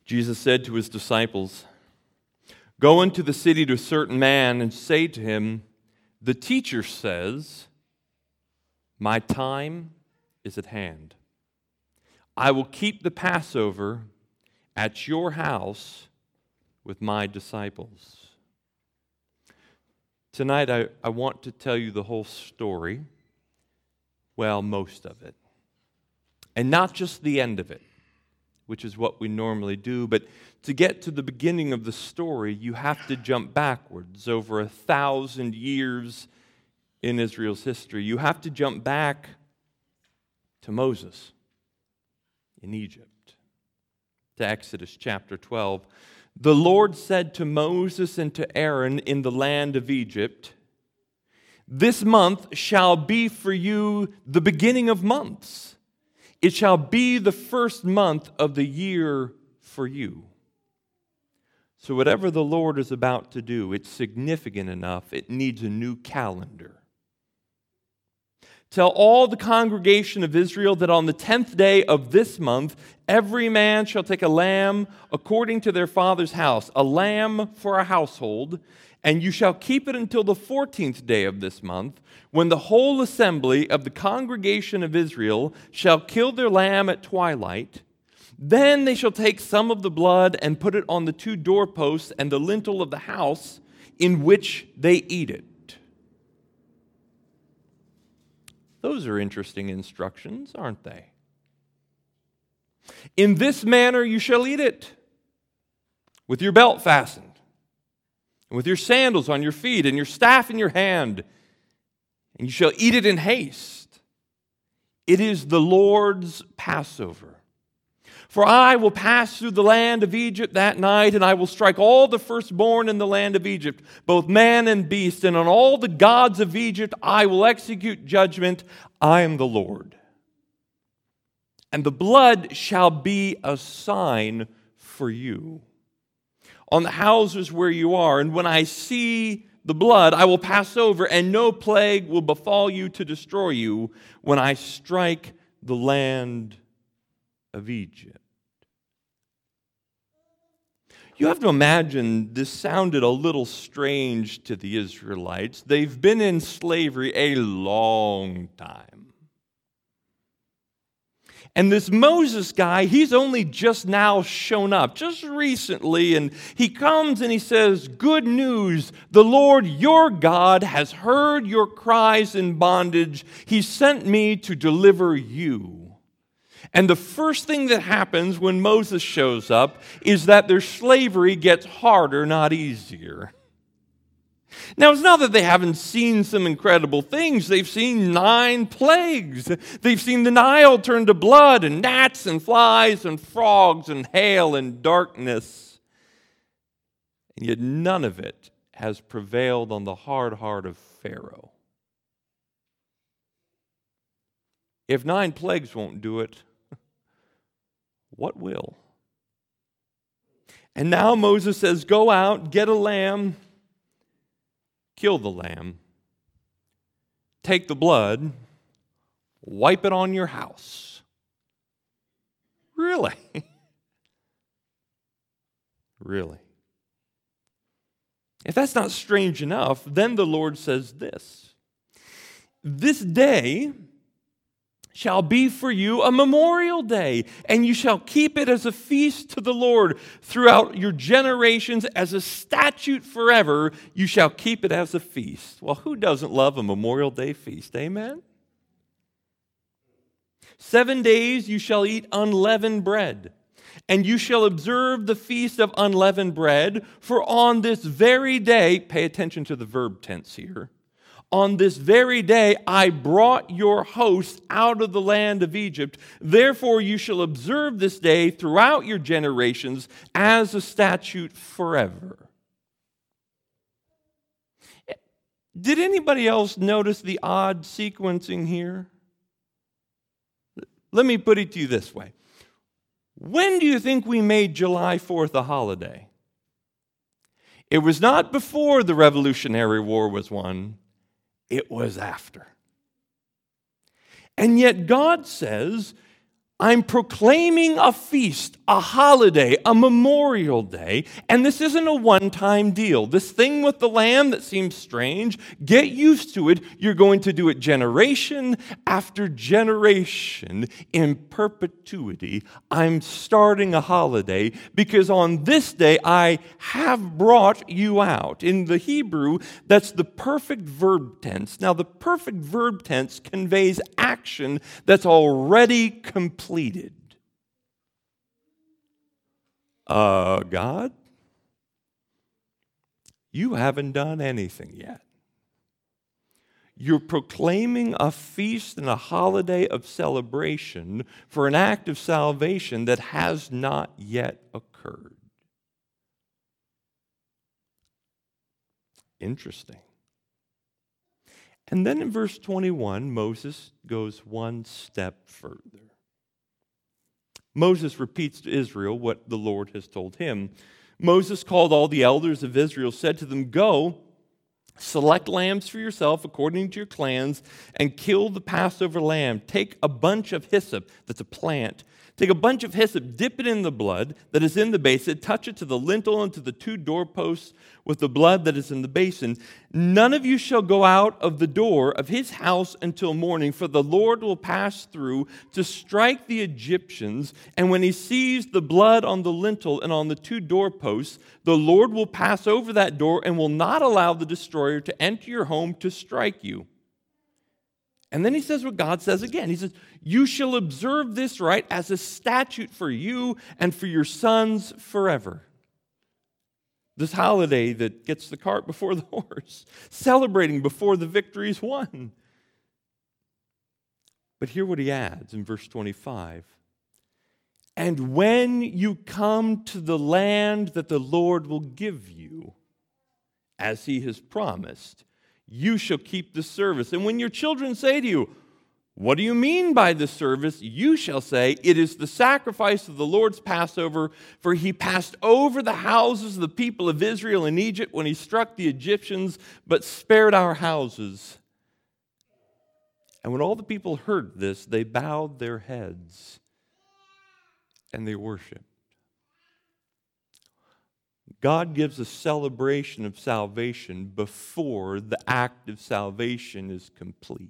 Jesus said to his disciples, "Go into the city to a certain man and say to him, 'The teacher says, my time is at hand. I will keep the Passover at your house with my disciples.'" Tonight, I want to tell you the whole story. Well, most of it. And not just the end of it, which is what we normally do, but to get to the beginning of the story, you have to jump backwards over 1,000 years in Israel's history. You have to jump back to Moses in Egypt, to Exodus chapter 12. "The Lord said to Moses and to Aaron in the land of Egypt, 'This month shall be for you the beginning of months. It shall be the first month of the year for you.'" So whatever the Lord is about to do, it's significant enough, it needs a new calendar. "Tell all the congregation of Israel that on the 10th day of this month, every man shall take a lamb according to their father's house, a lamb for a household, and you shall keep it until the 14th day of this month, when the whole assembly of the congregation of Israel shall kill their lamb at twilight. Then they shall take some of the blood and put it on the 2 doorposts and the lintel of the house in which they eat it." Those are interesting instructions, aren't they? "In this manner you shall eat it, with your belt fastened, and with your sandals on your feet, and your staff in your hand, and you shall eat it in haste. It is the Lord's Passover. For I will pass through the land of Egypt that night, and I will strike all the firstborn in the land of Egypt, both man and beast, and on all the gods of Egypt I will execute judgment. I am the Lord. And the blood shall be a sign for you on the houses where you are. And when I see the blood, I will pass over, and no plague will befall you to destroy you when I strike the land of Egypt." You have to imagine this sounded a little strange to the Israelites. They've been in slavery a long time. And this Moses guy, he's only just now shown up, just recently, and he comes and he says, "Good news, the Lord your God has heard your cries in bondage. He sent me to deliver you." And the first thing that happens when Moses shows up is that their slavery gets harder, not easier. Now, it's not that they haven't seen some incredible things. They've seen 9 plagues. They've seen the Nile turn to blood, and gnats and flies and frogs and hail and darkness. And yet none of it has prevailed on the hard heart of Pharaoh. If 9 plagues won't do it, what will? And now Moses says, "Go out, get a lamb, kill the lamb, take the blood, wipe it on your house." Really? Really? If that's not strange enough, then the Lord says this: "This day shall be for you a memorial day, and you shall keep it as a feast to the Lord throughout your generations, as a statute forever. You shall keep it as a feast." Well, who doesn't love a Memorial Day feast? Amen? 7 days you shall eat unleavened bread, and you shall observe the feast of unleavened bread, for on this very day, pay attention to the verb tense here, "On this very day I brought your hosts out of the land of Egypt. Therefore you shall observe this day throughout your generations as a statute forever." Did anybody else notice the odd sequencing here? Let me put it to you this way. When do you think we made July 4th a holiday? It was not before the Revolutionary War was won. It was after. And yet God says, I'm proclaiming a feast, a holiday, a memorial day, and this isn't a one-time deal. This thing with the lamb that seems strange, get used to it. You're going to do it generation after generation in perpetuity. I'm starting a holiday because on this day I have brought you out. In the Hebrew, that's the perfect verb tense. Now, the perfect verb tense conveys action that's already completed. God, you haven't done anything yet. You're proclaiming a feast and a holiday of celebration for an act of salvation that has not yet occurred. Interesting. And then in verse 21, Moses goes one step further. Moses repeats to Israel what the Lord has told him. Moses called all the elders of Israel, said to them, "Go, select lambs for yourself according to your clans, and kill the Passover lamb. Take a bunch of hyssop," that's a plant. "Take a bunch of hyssop, dip it in the blood that is in the basin, touch it to the lintel and to the 2 doorposts with the blood that is in the basin. None of you shall go out of the door of his house until morning, for the Lord will pass through to strike the Egyptians. And when he sees the blood on the lintel and on the 2 doorposts, the Lord will pass over that door and will not allow the destroyer to enter your home to strike you." And then he says what God says again. He says, "You shall observe this rite as a statute for you and for your sons forever." This holiday that gets the cart before the horse, celebrating before the victory is won. But hear what he adds in verse 25. "And when you come to the land that the Lord will give you, as he has promised, you shall keep the service. And when your children say to you, 'What do you mean by this service?' you shall say, 'It is the sacrifice of the Lord's Passover, for he passed over the houses of the people of Israel in Egypt when he struck the Egyptians, but spared our houses.' And when all the people heard this, they bowed their heads and they worshiped." God gives a celebration of salvation before the act of salvation is complete.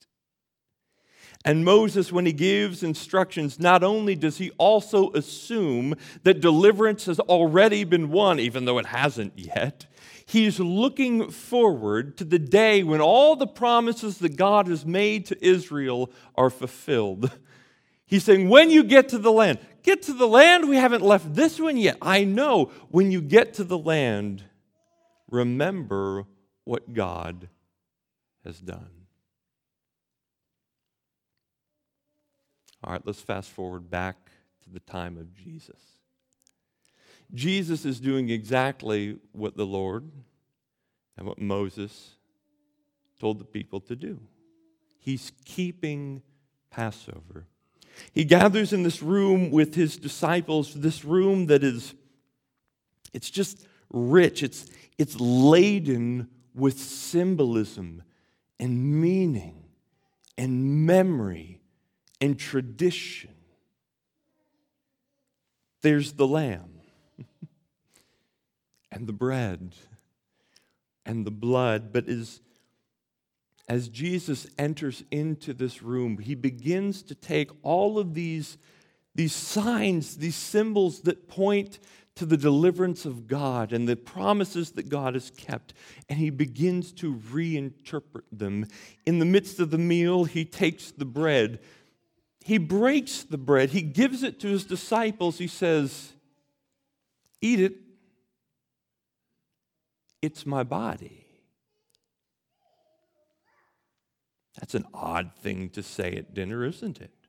And Moses, when he gives instructions, not only does he also assume that deliverance has already been won, even though it hasn't yet, he's looking forward to the day when all the promises that God has made to Israel are fulfilled. He's saying, when you get to the land, we haven't left this one yet. I know, when you get to the land, remember what God has done. All right, let's fast forward back to the time of Jesus. Jesus is doing exactly what the Lord and what Moses told the people to do. He's keeping Passover. He gathers in this room with his disciples, this room that is, it's just rich. It's laden with symbolism and meaning and memory and tradition. There's the lamb and the bread and the blood, but as Jesus enters into this room, he begins to take all of these signs, these symbols that point to the deliverance of God and the promises that God has kept, and he begins to reinterpret them. In the midst of the meal, he takes the bread. He breaks the bread. He gives it to his disciples. He says, "Eat it. It's my body." That's an odd thing to say at dinner, isn't it?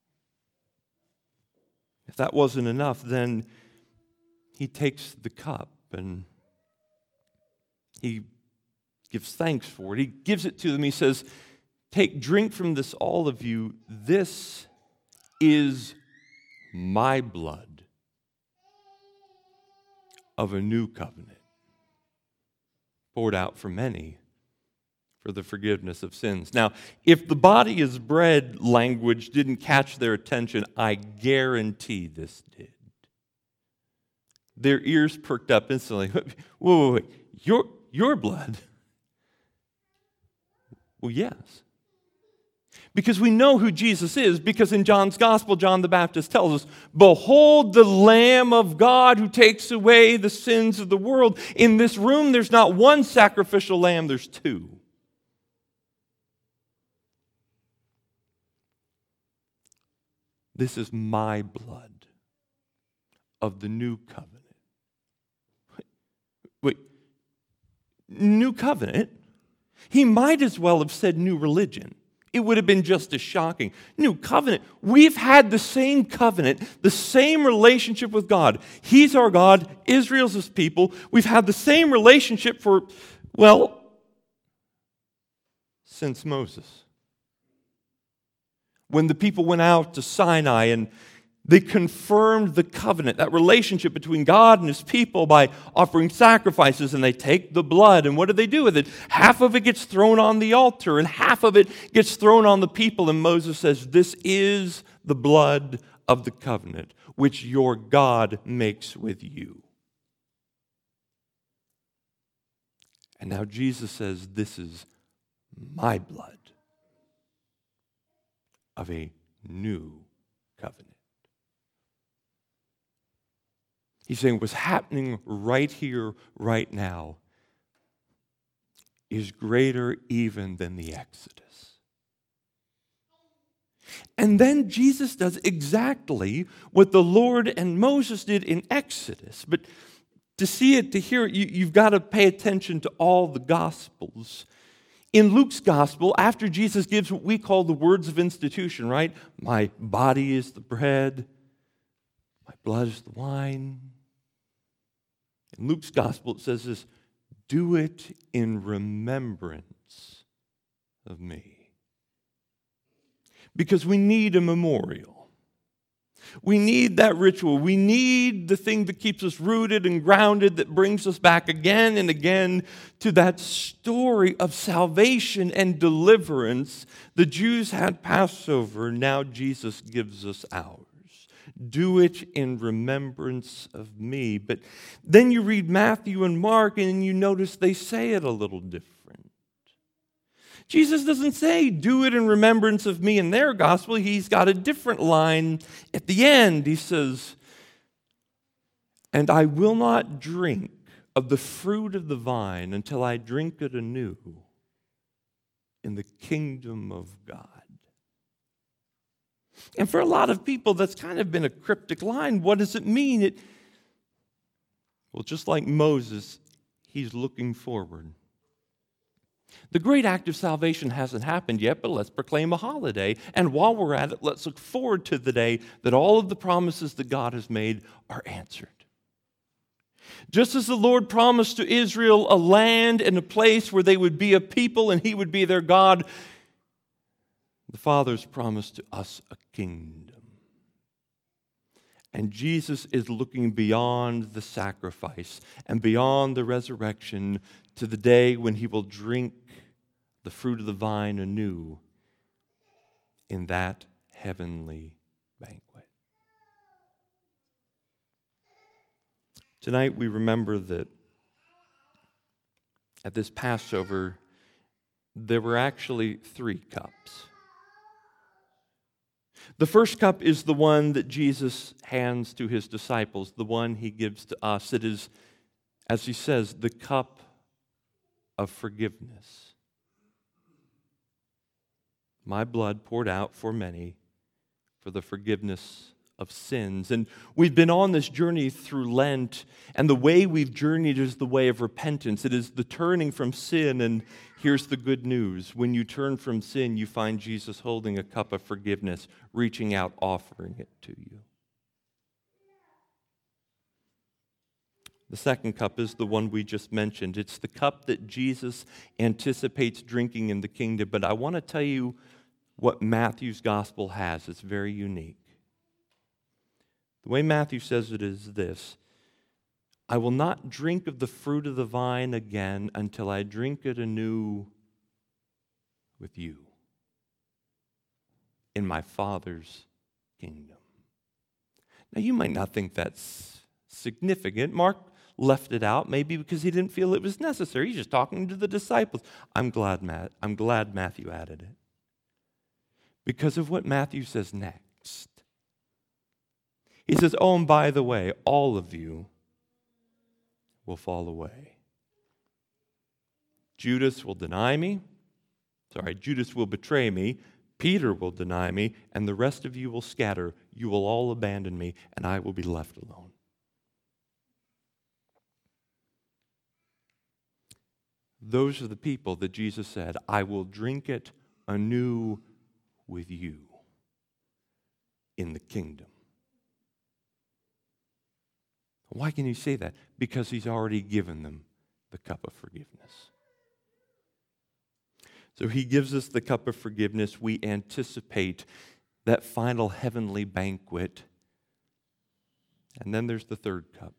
If that wasn't enough, then he takes the cup and he gives thanks for it. He gives it to them. He says, "Take, drink from this, all of you. This is my blood of a new covenant, poured out for many for the forgiveness of sins. Now, if the body is bread language didn't catch their attention, I guarantee this did. Their ears perked up instantly. Wait. Your blood? Well, yes. Because we know who Jesus is, because in John's Gospel, John the Baptist tells us, "Behold the Lamb of God who takes away the sins of the world." In this room, there's not one sacrificial lamb, there's two. This is my blood of the new covenant. Wait, new covenant? He might as well have said new religion. It would have been just as shocking. New covenant. We've had the same covenant, the same relationship with God. He's our God. Israel's His people. We've had the same relationship for, since Moses. When the people went out to Sinai and they confirmed the covenant, that relationship between God and His people by offering sacrifices, and they take the blood, and what do they do with it? Half of it gets thrown on the altar, and half of it gets thrown on the people, and Moses says, "This is the blood of the covenant, which your God makes with you." And now Jesus says, "This is my blood of a new covenant." He's saying what's happening right here, right now, is greater even than the Exodus. And then Jesus does exactly what the Lord and Moses did in Exodus. But to see it, to hear it, you've got to pay attention to all the Gospels. In Luke's Gospel, after Jesus gives what we call the words of institution, right? My body is the bread, my blood is the wine. In Luke's Gospel, it says this, "Do it in remembrance of me." Because we need a memorial. We need that ritual. We need the thing that keeps us rooted and grounded, that brings us back again and again to that story of salvation and deliverance. The Jews had Passover. Now Jesus gives us ours. Do it in remembrance of me. But then you read Matthew and Mark and you notice they say it a little different. Jesus doesn't say, "Do it in remembrance of me" in their gospel. He's got a different line at the end. He says, "And I will not drink of the fruit of the vine until I drink it anew in the kingdom of God." And for a lot of people, that's kind of been a cryptic line. What does it mean? Well, just like Moses, he's looking forward. The great act of salvation hasn't happened yet, but let's proclaim a holiday. And while we're at it, let's look forward to the day that all of the promises that God has made are answered. Just as the Lord promised to Israel a land and a place where they would be a people and He would be their God, the Father's promised to us a kingdom. And Jesus is looking beyond the sacrifice and beyond the resurrection to the day when He will drink the fruit of the vine anew in that heavenly banquet. Tonight we remember that at this Passover, there were actually 3 cups. The first cup is the one that Jesus hands to His disciples, the one He gives to us. It is, as He says, the cup of forgiveness. My blood poured out for many for the forgiveness of sins. And we've been on this journey through Lent, and the way we've journeyed is the way of repentance. It is the turning from sin, and here's the good news. When you turn from sin, you find Jesus holding a cup of forgiveness, reaching out, offering it to you. The second cup is the one we just mentioned. It's the cup that Jesus anticipates drinking in the kingdom. But I want to tell you what Matthew's gospel has. It's very unique. The way Matthew says it is this: I will not drink of the fruit of the vine again until I drink it anew with you in my Father's kingdom. Now, you might not think that's significant. Mark left it out, maybe because he didn't feel it was necessary. He's just talking to the disciples. I'm glad Matthew added it, because of what Matthew says next. He says, oh, and by the way, all of you will fall away. Judas will betray me. Peter will deny me, and the rest of you will scatter. You will all abandon me, and I will be left alone. Those are the people that Jesus said, I will drink it anew with you in the kingdom. Why can he say that? Because he's already given them the cup of forgiveness. So he gives us the cup of forgiveness. We anticipate that final heavenly banquet. And then there's the third cup,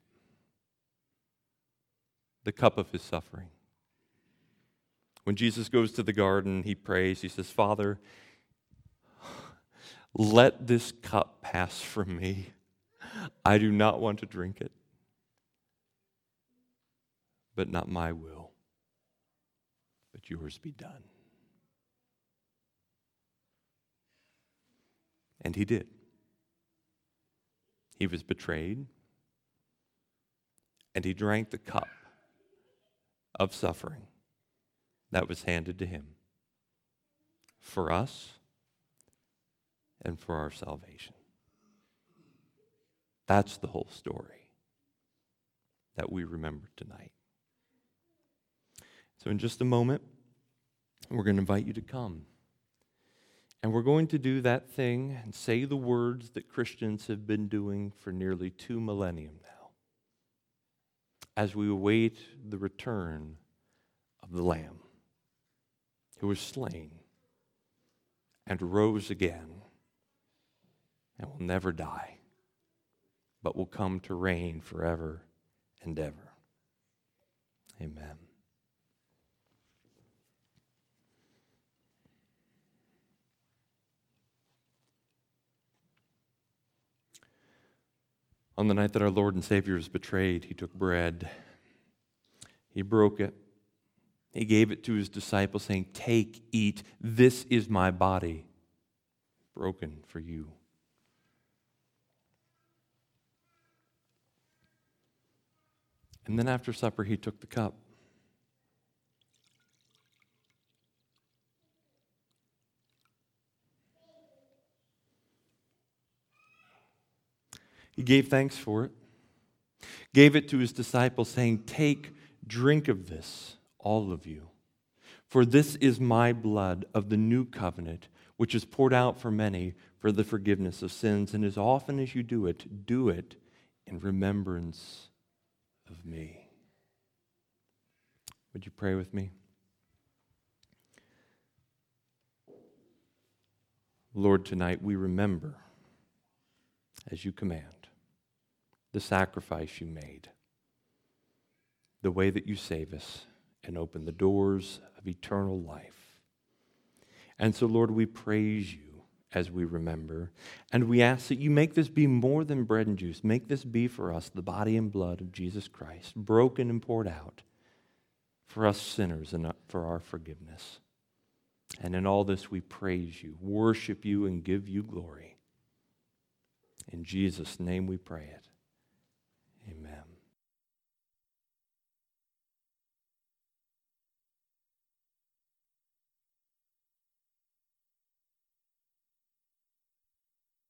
the cup of his suffering. When Jesus goes to the garden, he prays. He says, Father, let this cup pass from me. I do not want to drink it, but not my will, but yours be done. And he did. He was betrayed, and he drank the cup of suffering that was handed to him for us and for our salvation. That's the whole story that we remember tonight. So in just a moment, we're going to invite you to come. And we're going to do that thing and say the words that Christians have been doing for nearly 2 millennia now, as we await the return of the Lamb who was slain and rose again and will never die, but will come to reign forever and ever. Amen. On the night that our Lord and Savior was betrayed, he took bread. He broke it. He gave it to his disciples, saying, take, eat. This is my body, broken for you. And then after supper, he took the cup. He gave thanks for it, gave it to his disciples, saying, take, drink of this, all of you. For this is my blood of the new covenant, which is poured out for many for the forgiveness of sins. And as often as you do it in remembrance of me. Would you pray with me? Lord, tonight we remember, as you command, the sacrifice you made, the way that you save us and open the doors of eternal life. And so, Lord, we praise you as we remember, and we ask that you make this be more than bread and juice. Make this be for us the body and blood of Jesus Christ, broken and poured out for us sinners and for our forgiveness. And in all this we praise you, worship you, and give you glory. In Jesus' name we pray it.